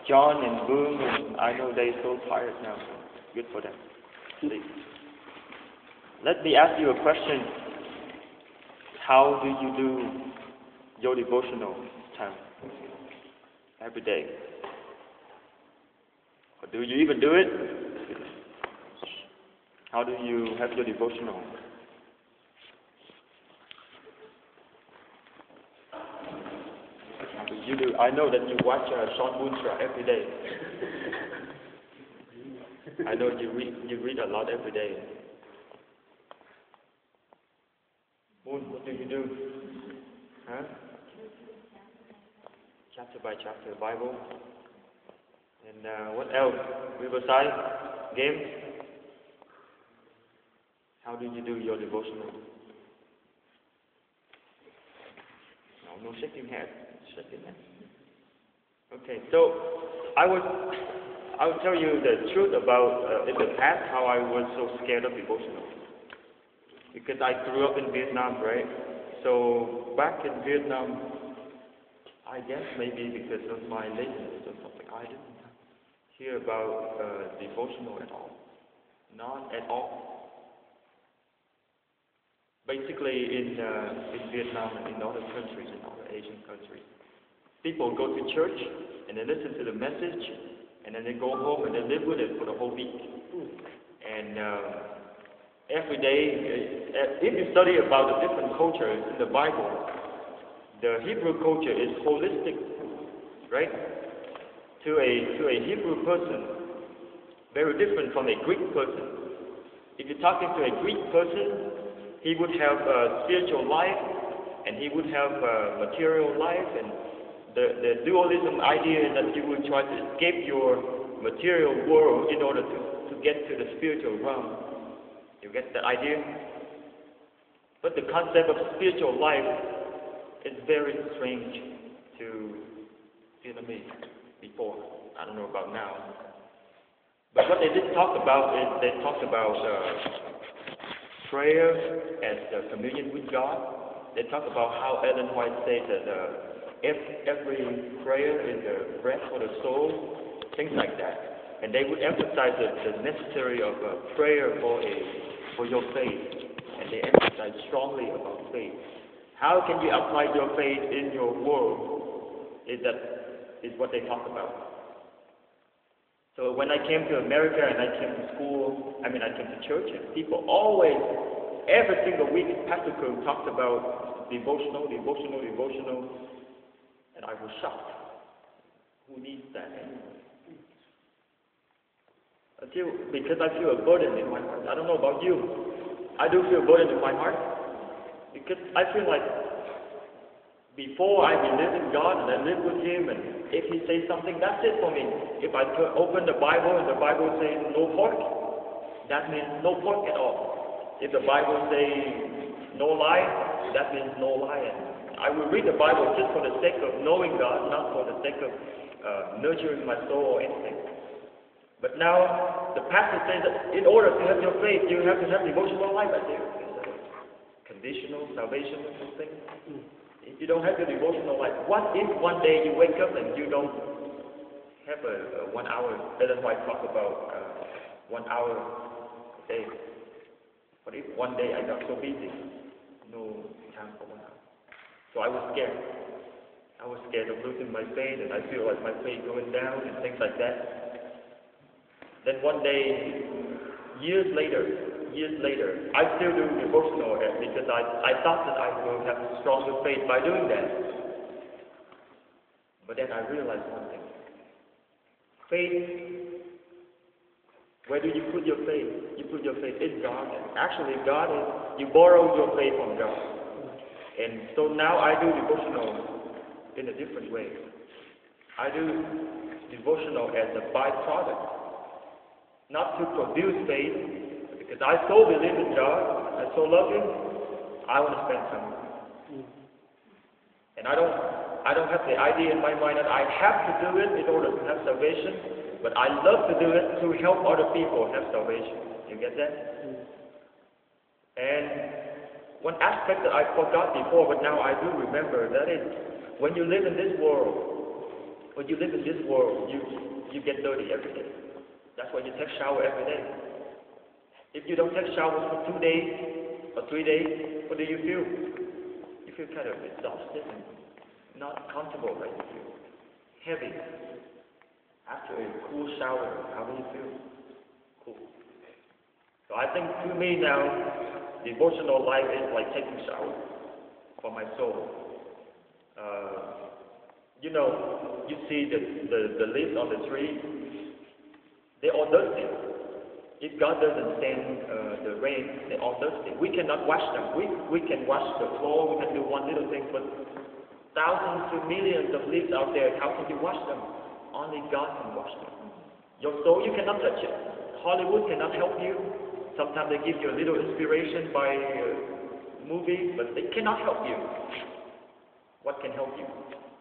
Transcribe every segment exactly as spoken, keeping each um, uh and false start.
John and Boone, and I know they're so tired now. Good for them. Sleep. Let me ask you a question. How do you do your devotional time every day? Or do you even do it? How do you have your devotional? How do you do? I know that you watch uh, Sean Moonstra every day. I know you read you read a lot every day. Moon, what do you do? Huh? Chapter by chapter, Bible. And uh, what else? Riverside? Games? How do you do your devotional? No, no shaking head. Shaking head. Okay, so I would I will tell you the truth about uh, in the past how I was so scared of devotional. Because I grew up in Vietnam, right? So back in Vietnam, I guess maybe because of my laziness or something, I didn't hear about uh, devotional at all. Not at all. Basically in uh, in Vietnam and in other countries, in other Asian countries, people go to church and they listen to the message, and then they go home and they live with it for the whole week. And uh, every day, uh, if you study about the different cultures in the Bible, the Hebrew culture is holistic, right? To a to a Hebrew person, very different from a Greek person. If you're talking to a Greek person, he would have a spiritual life, and he would have a material life, and The, the dualism idea is that you will try to escape your material world in order to, to get to the spiritual realm. You get that idea? But the concept of spiritual life is very strange to Vietnamese before. I don't know about now. But what they did talk about is they talked about uh, prayer as the communion with God. They talk about how Ellen White said that uh, every prayer is a breath for the soul, things like that. And they would emphasize the, the necessary of uh, prayer for a for your faith, and they emphasize strongly about faith. How can you apply your faith in your world? Is that is what they talk about. So when I came to America and I came to school, I mean I came to church, and people always, every single week, Pastor Kung talked about devotional, devotional, devotional. And I was shocked. Who needs that anyway? I feel, because I feel a burden in my heart. I don't know about you. I do feel a burden in my heart. Because I feel like before I believe in God and I live with Him, and if He says something, that's it for me. If I open the Bible and the Bible says no pork, that means no pork at all. If the Bible says no lie, that means no lie. I will read the Bible just for the sake of knowing God, not for the sake of uh, nurturing my soul or anything. But now, the pastor says that in order to have your faith, you have to have devotional life. I think it's a conditional salvation or something. If you don't have your devotional life, what if one day you wake up and you don't have a, a one hour? That's why I talk about uh, one hour a day. What if one day I got so busy, no time for one hour? So I was scared. I was scared of losing my faith, and I feel like my faith going down and things like that. Then one day, years later, years later, I still do devotional because I, I thought that I will have stronger faith by doing that. But then I realized one thing. Faith, where do you put your faith? You put your faith in God. And actually, God is, you borrow your faith from God. And so now I do devotional in a different way. I do devotional as a byproduct, not to produce faith, because I so believe in God, I so love Him, I want to spend time with Him. And I don't, I don't have the idea in my mind that I have to do it in order to have salvation, but I love to do it to help other people have salvation. You get that? And one aspect that I forgot before, but now I do remember, that is, when you live in this world, When you live in this world, you you get dirty every day. That's why you take shower every day. If you don't take shower for two days or three days, what do you feel? You feel kind of exhausted and not comfortable, right? You feel heavy. After a cool shower, how do you feel? Cool. So I think to me now, devotional life is like taking shower for my soul. Uh, you know, you see the, the, the leaves on the tree, they're all dusty. If God doesn't send uh, the rain, they're all dusty. We cannot wash them. We, we can wash the floor, we can do one little thing, but thousands to millions of leaves out there, how can you wash them? Only God can wash them. Your soul, you cannot touch it. Hollywood cannot help you. Sometimes they give you a little inspiration by uh, movies, but they cannot help you. What can help you?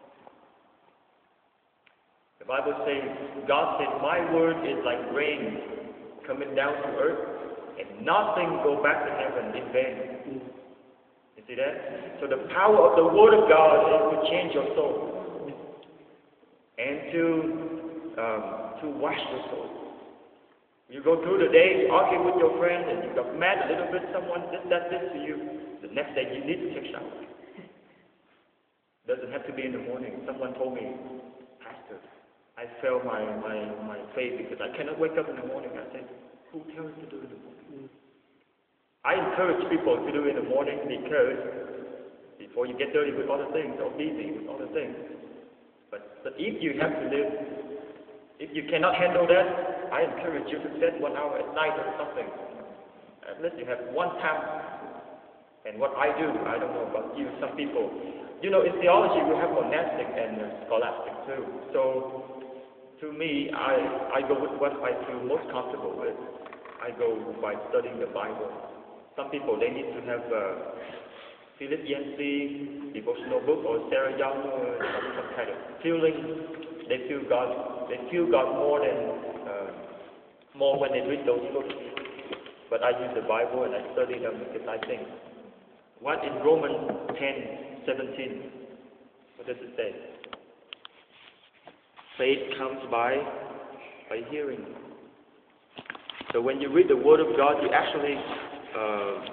The Bible says, God says, my word is like rain coming down to earth, and nothing go back to heaven in vain. You see that? So the power of the word of God is to change your soul and to um, to wash your soul. You go through the day, argue with your friend, and you got mad a little bit, someone did that this to you. The next day you need to take a shower. Doesn't have to be in the morning. Someone told me, Pastor, I failed my, my, my faith because I cannot wake up in the morning. I said, who tells you to do it in the morning? I encourage people to do it in the morning because before you get dirty with other things or busy with other things. But, but if you have to live, if you cannot handle that, I encourage you to set one hour at night or something. At least you have one time. And what I do, I don't know about you, some people, you know, in theology we have monastic and scholastic too. So, to me, I, I go with what I feel most comfortable with. I go by studying the Bible. Some people, they need to have uh, Philip Yancey devotional book or Sarah Young or some, some kind of feeling. They feel God. They feel God more than uh, more when they read those books. But I use the Bible and I study them because I think. What in Romans ten seventeen? What does it say? Faith comes by by hearing. So when you read the Word of God, you actually uh,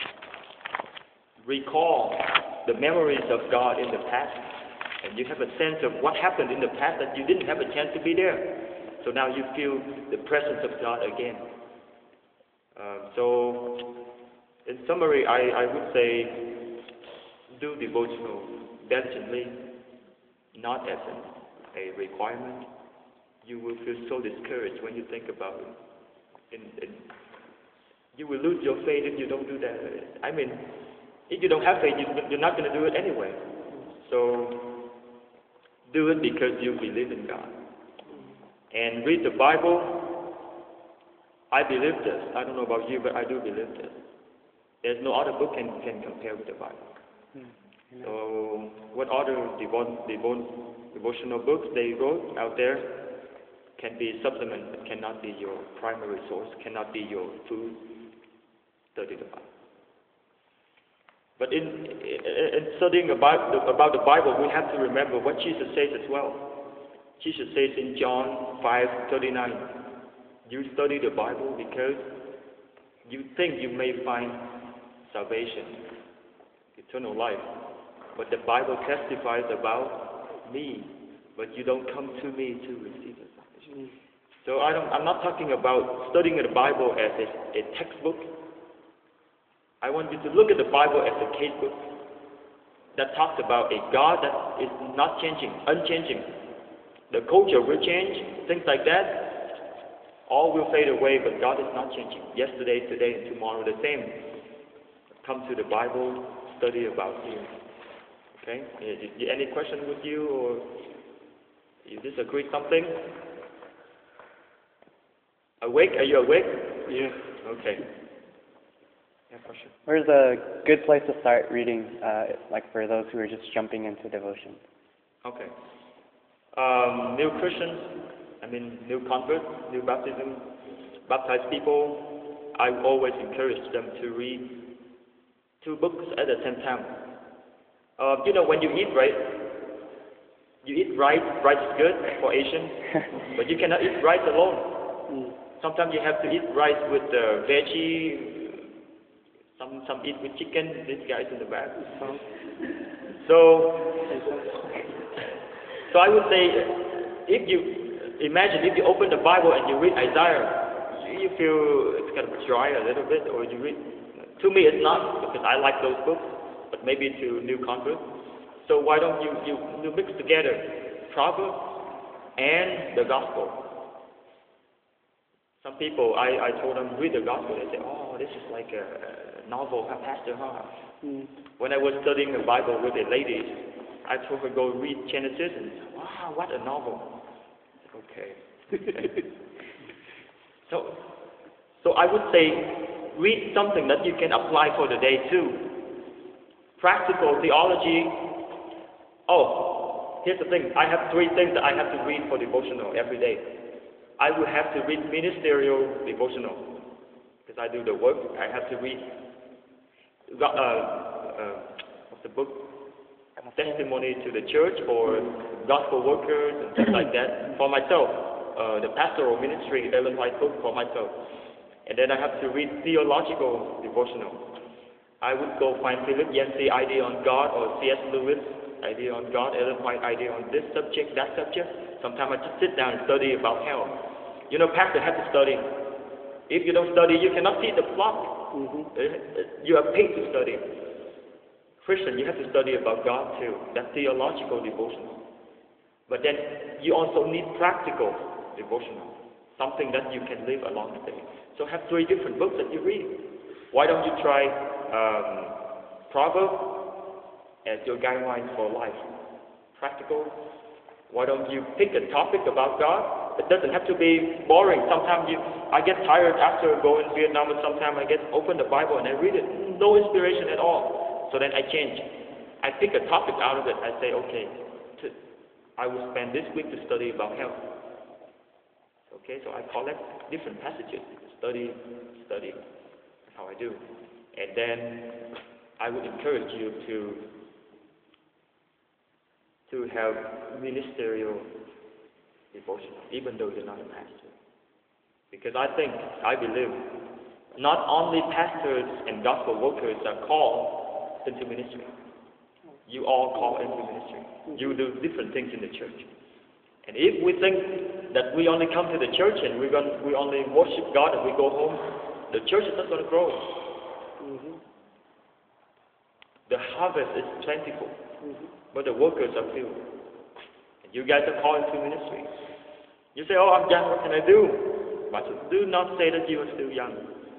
recall the memories of God in the past, and you have a sense of what happened in the past that you didn't have a chance to be there. So now you feel the presence of God again. Uh, so, in summary, I, I would say do devotional diligently, not as an a requirement. You will feel so discouraged when you think about it. And, and you will lose your faith if you don't do that. I mean, if you don't have faith, you're not going to do it anyway. So, do it because you believe in God. And read the Bible. I believe this. I don't know about you, but I do believe this. There's no other book can, can compare with the Bible. Mm-hmm. So, what other devo- devo- devotional books they wrote out there can be supplement, but cannot be your primary source, cannot be your food. Study the Bible. But in, in studying about the, about the Bible, we have to remember what Jesus says as well. Jesus says in John five thirty-nine, you study the Bible because you think you may find salvation, eternal life. But the Bible testifies about me, but you don't come to me to receive the salvation. So I don't, I'm not talking about studying the Bible as a, a textbook. I want you to look at the Bible as a casebook that talks about a God that is not changing, unchanging. The culture will change, things like that. All will fade away, but God is not changing. Yesterday, today, and tomorrow the same. Come to the Bible, study about Him. Okay? Any question with you, or you disagree something? Awake? Are you awake? Yeah. Okay. Yeah, question. Where's a good place to start reading, uh, like for those who are just jumping into devotion? Okay. Um, new Christians, I mean new converts, new baptism, baptized people, I always encourage them to read two books at the same time. Uh, you know, when you eat, right, You eat rice, rice is good for Asians, but you cannot eat rice alone. Mm. Sometimes you have to eat rice with uh, veggie, some some eat with chicken, these guys in the back. So, so I would say, if you, imagine if you open the Bible and you read Isaiah, you feel it's kind of dry a little bit, or you read, to me it's not, because I like those books, but maybe to new converts. So why don't you, you, you mix together Proverbs and the Gospel? Some people, I, I told them, read the Gospel, they say, oh, this is like a, a novel, huh, Pastor, huh? Mm. When I was studying the Bible with a lady, I told her, go read Genesis, and said, wow, what a novel. Okay. so, so I would say, read something that you can apply for the day too. Practical theology. Oh, here's the thing. I have three things that I have to read for devotional every day. I would have to read ministerial devotional, because I do the work. I have to read uh, uh, what's the book? Testimony to the church, or gospel workers and things like that. For myself, uh, the pastoral ministry, Ellen White book for myself. And then I have to read theological devotional. I would go find Philip Yancey idea on God, or C S Lewis idea on God, Ellen White idea on this subject, that subject. Sometimes I just sit down and study about hell. You know, pastor has to study. If you don't study, you cannot feed the flock. Mm-hmm. You are paid to study. Christian, you have to study about God too. That's theological devotional. But then you also need practical devotional, something that you can live along the day. So have three different books that you read. Why don't you try um, Proverbs as your guidelines for life? Practical. Why don't you pick a topic about God? It doesn't have to be boring. Sometimes you, I get tired after going to Vietnam, and sometimes I get open the Bible and I read it. No inspiration at all. So then I change. I pick a topic out of it. I say, okay, to, I will spend this week to study about health. Okay, so I collect different passages. Study, study. That's how I do. And then I would encourage you to to have ministerial devotion, even though you're not a pastor. Because I think, I believe, not only pastors and gospel workers are called into ministry. You all call into ministry. You do different things in the church. And if we think that we only come to the church and we're going, we only worship God and we go home, the church is not going to grow. Mm-hmm. The harvest is plentiful, mm-hmm. but the workers are few. And you guys are called into ministry. You say, oh, I'm young, what can I do? But do not say that you are still young.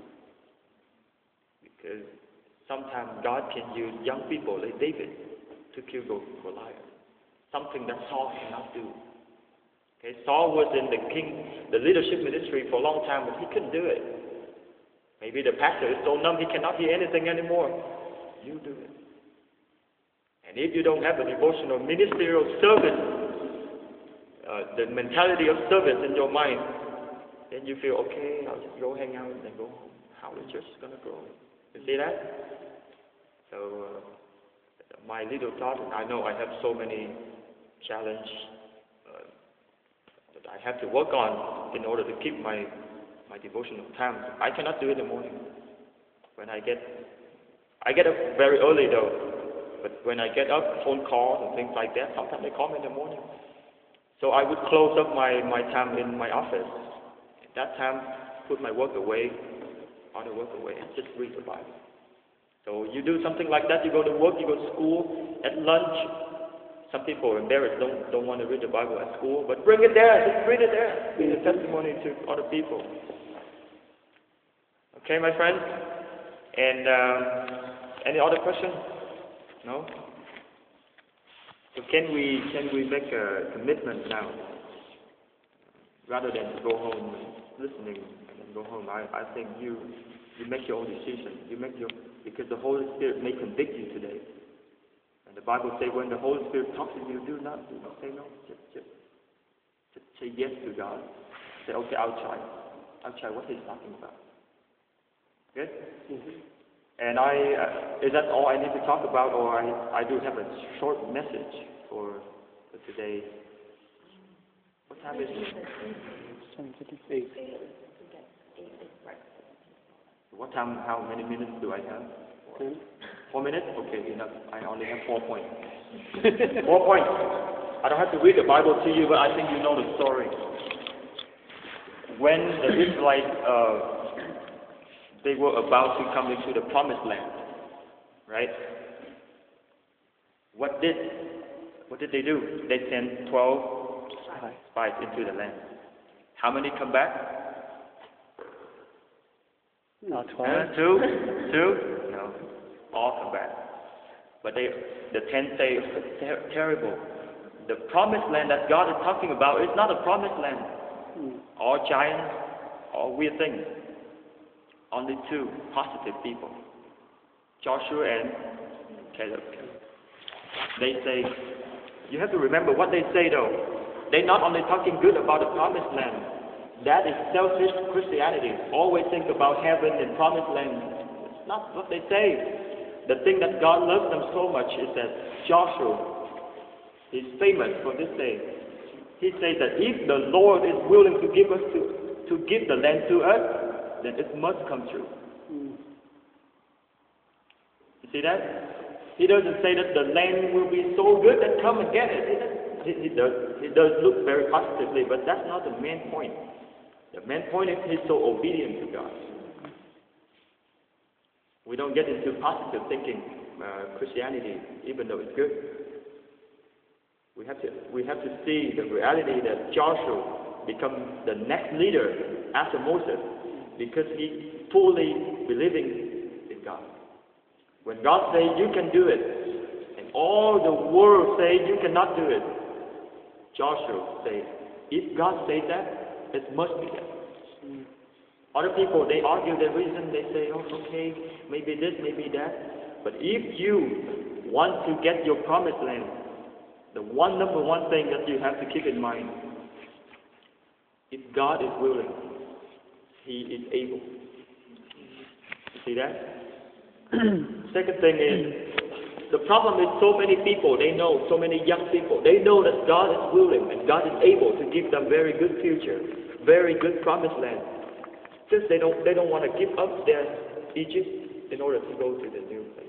Because sometimes God can use young people like David to kill Goliath. Something that Saul cannot do. Okay, Saul was in the king, the leadership ministry for a long time, but he couldn't do it. Maybe the pastor is so numb he cannot hear anything anymore. You do it. And if you don't have a devotional ministerial service, uh, the mentality of service in your mind, then you feel, okay, I'll just go hang out and then go home. How the church is going to grow? You see that? So, uh, my little thought, and I know I have so many challenges uh, that I have to work on in order to keep my, my devotional time. I cannot do it in the morning. When I get, I get up very early though, but when I get up, phone calls and things like that, sometimes they call me in the morning. So I would close up my, my time in my office. At that time, put my work away, all the work away, and just read the Bible. So you do something like that, you go to work, you go to school, at lunch. Some people are embarrassed, don't, don't want to read the Bible at school, but bring it there, just read it there. Be a testimony to other people. Okay, my friends? And um, any other questions? No? So can we, can we make a commitment now? Rather than to go home listening and then go home, I, I think you, you make your own decision. You make your, because the Holy Spirit may convict you today. And the Bible says when the Holy Spirit talks to you, do not, do not say no. Just, just, just say yes to God. Say, okay, I'll try. I'll try what He's talking about. Good? Mm-hmm. And I, uh, is that all I need to talk about, or I, I do have a short message for the today, what time is it? seven fifty-eight. What time, how many minutes do I have? Ten. Four minutes? Okay, enough. I only have four points. Four points. I don't have to read the Bible to you, but I think you know the story. When the Israelites, uh, they were about to come into the promised land, right? What did, what did they do? They sent twelve spies into the land. How many come back? Not Uh, twelve. two? Two? No. All come back. But they, the ten say, it's ter- terrible. The promised land that God is talking about is not a promised land. Hmm. All giants, all weird things. Only two positive people, Joshua and Caleb. They say, you have to remember what they say though. They're not only talking good about the promised land. That is selfish Christianity. Always think about heaven and promised land. It's not what they say. The thing that God loves them so much is that Joshua is famous for this day. He says that if the Lord is willing to give us to, to give the land to us, then it must come true. Hmm. You see that? He doesn't say that the land will be so good that come and get it. He, he does. He does look very positively, but that's not the main point. The main point is he's so obedient to God. We don't get into positive thinking uh, Christianity, even though it's good. We have to we have to see the reality that Joshua becomes the next leader after Moses because he fully believing in God. When God says you can do it, and all the world say you cannot do it, Joshua says, if God says that, it must be that. Hmm. Other people, they argue their reason, they say, oh, okay, maybe this, maybe that. But if you want to get your promised land, the one number one thing that you have to keep in mind, if God is willing, He is able. You see that? Second thing is, the problem is so many people, they know, so many young people, they know that God is willing and God is able to give them very good future, very good promised land. Just they don't, they don't want to give up their Egypt in order to go to the new place.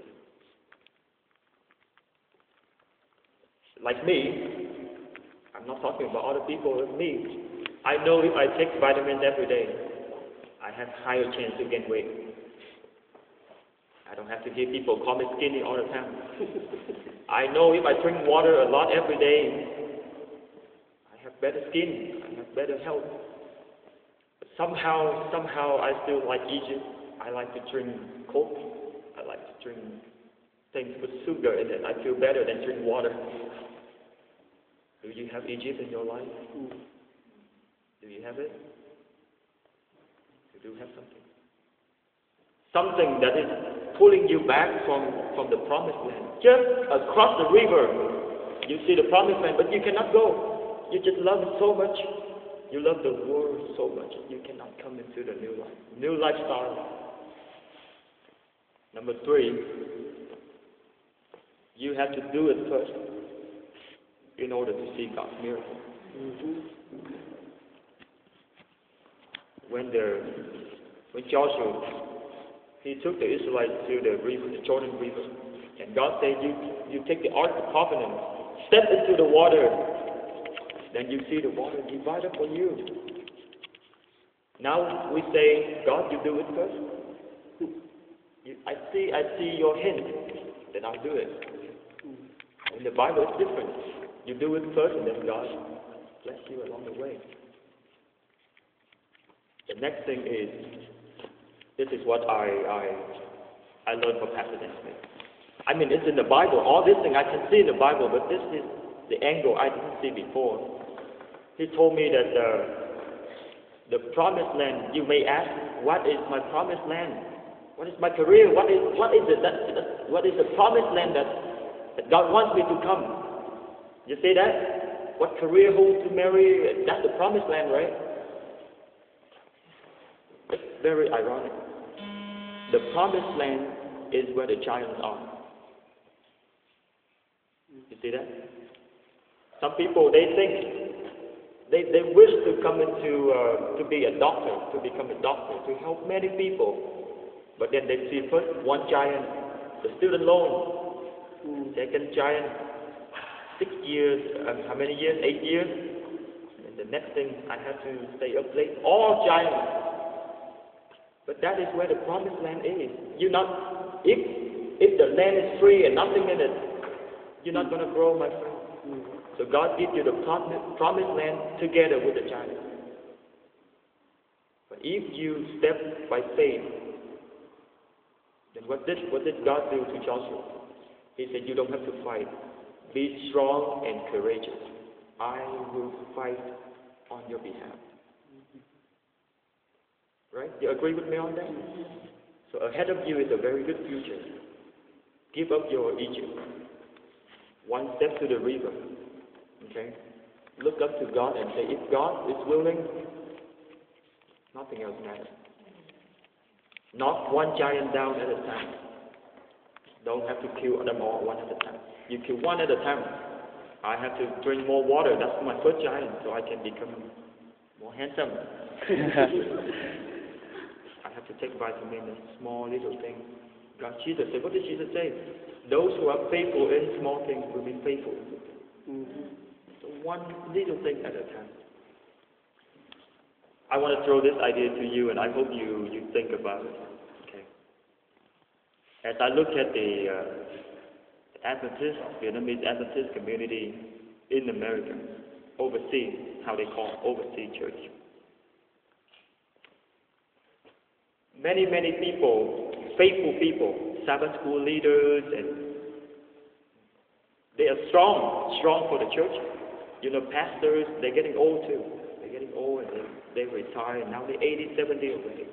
Like me, I'm not talking about other people, it's me. I know if I take vitamins every day, I have higher chance to gain weight. I don't have to hear people call me skinny all the time. I know if I drink water a lot every day, I have better skin, I have better health. But somehow, somehow I still like Egypt. I like to drink Coke. I like to drink things with sugar in it. I feel better than drink water. Do you have Egypt in your life? Do you have it? You do have something. Something that is pulling you back from, from the promised land. Just across the river, you see the promised land, but you cannot go. You just love it so much. You love the world so much. You cannot come into the new life, new lifestyle. Number three, you have to do it first in order to see God's miracle. Mm-hmm. When the when Joshua he took the Israelites to the river, the Jordan River, and God said, "You you take the Ark of the Covenant, step into the water, then you see the water divided for you." Now we say, "God, you do it first. You, I see I see your hint, then I'll do it." In the Bible, it's different. You do it first, and then God bless you along the way. The next thing is, this is what I I, I learned from Pastor Dan Smith. I mean, it's in the Bible. All this thing I can see in the Bible, but this is the angle I didn't see before. He told me that the, the promised land, you may ask, what is my promised land? What is my career? What is what is it that, that what is the promised land that, that God wants me to come? You say that? What career, who to marry? That's the promised land, right? It's very ironic. The promised land is where the giants are. You see that? Some people, they think, they, they wish to come into, uh, to be a doctor, to become a doctor, to help many people. But then they see first one giant, the student loan, second giant, six years, um, how many years? Eight years. And the next thing, I have to stay up late. All giants. But that is where the promised land is. You're not, if, if the land is free and nothing in it, you're not going to grow, my friend. So God gives you the promised land together with the giant. But if you step by faith, then what did, what did God do to Joshua? He said, you don't have to fight. Be strong and courageous. I will fight on your behalf. Right? You agree with me on that? So ahead of you is a very good future. Give up your Egypt. One step to the river. Okay? Look up to God and say, if God is willing, nothing else matters. Knock one giant down at a time. Don't have to kill them all one at a time. You kill one at a time. I have to drink more water. That's my first giant, so I can become more handsome. I have to take vitamin, a small little thing. God, Jesus said, what did Jesus say? Those who are faithful in small things will be faithful. Mm-hmm. So one little thing at a time. I want to throw this idea to you, and I hope you, you think about it. Okay. As I look at the uh, Adventist, Vietnamese Adventist community in America, overseas, how they call it, overseas church. Many, many people, faithful people, Sabbath school leaders, and they are strong, strong for the church. You know, pastors, they're getting old too. They're getting old and they, they retire. Now they're eighty, seventy already.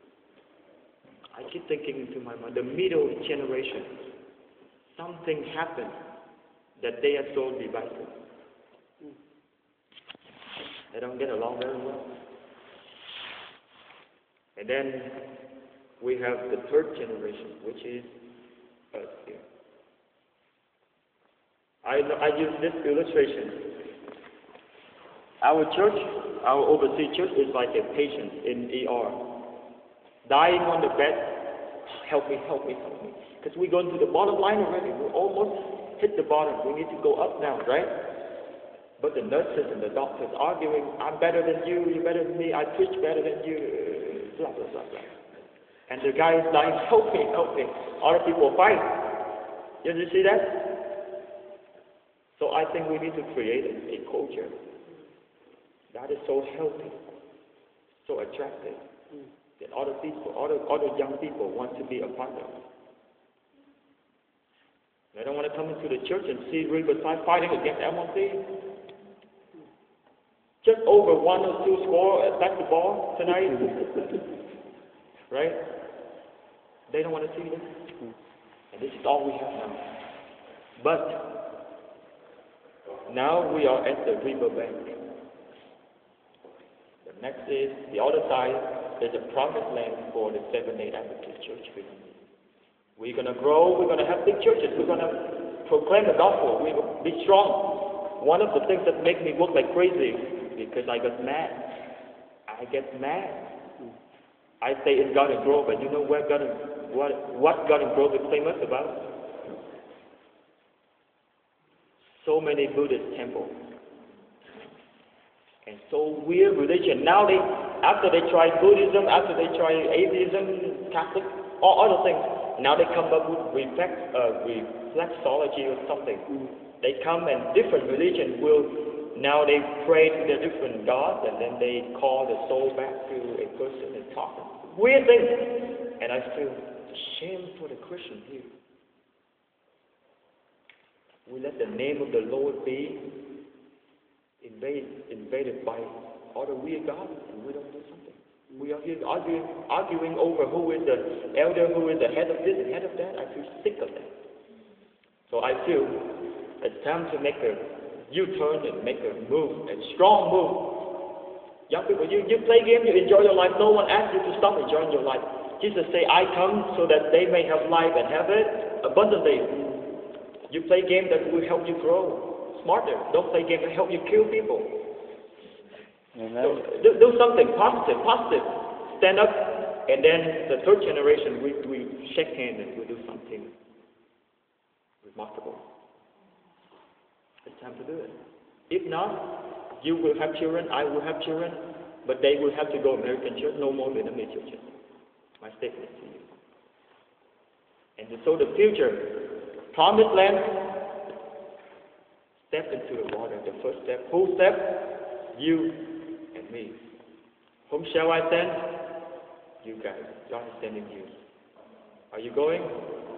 I keep thinking to my mind, the middle generation, something happened that they are so divisive. They don't get along very well. And then we have the third generation, which is us here. I, I use this illustration. Our church, our overseas church, is like a patient in E R, dying on the bed. Help me, help me, help me. Because we're going to the bottom line already. We almost hit the bottom. We need to go up now, right? But the nurses and the doctors arguing, I'm better than you, you're better than me, I preach better than you, blah, blah, blah, blah. And the guy is dying, help me, help me. Other people fight. Did you see that? So I think we need to create a, a culture that is so healthy, so attractive, that other people, other, other young people want to be a part of. They don't want to come into the church and see Riverside fighting against M one C. Just over one or two score at basketball tonight. Right? They don't want to see this. And this is all we have now. But now we are at the riverbank. The next is, the other side, is a promised land for the Seventh-day Adventist Church. We're going to grow, we're going to have big churches, we're going to proclaim the gospel, we're going to be strong. One of the things that make me work like crazy, because I got mad. I get mad. I say it's Garden Grove, but you know where Garden, what, what Garden Grove is famous about? So many Buddhist temples. And so weird religion. Now they, after they try Buddhism, after they try atheism, Catholic, all other things, now they come up with reflex, uh, reflexology or something. Mm. They come and different religions will, now they pray to their different gods and then they call the soul back to a person and talk. Weird things. And I feel shame for the Christian here. We let the name of the Lord be invade, invaded by other weird gods and we don't do something. We are here arguing, arguing over who is the elder, who is the head of this and head of that. I feel sick of that. So I feel it's time to make a U-turn and make a move, a strong move. Young people, you, you play games, you enjoy your life. No one asks you to stop enjoying your life. Jesus say, I come so that they may have life and have it abundantly. You play games that will help you grow. smarter. Don't play games that help you kill people. Amen. So do, do something positive, positive. Stand up, and then the third generation, we, we shake hands and we do something remarkable. It's time to do it. If not, you will have children, I will have children, but they will have to go American church, no more Vietnamese churches. My statement to you. And so the future, promised land, step into the water, the first step. Who step? You and me. Whom shall I send? You guys. God is sending you. Are you going?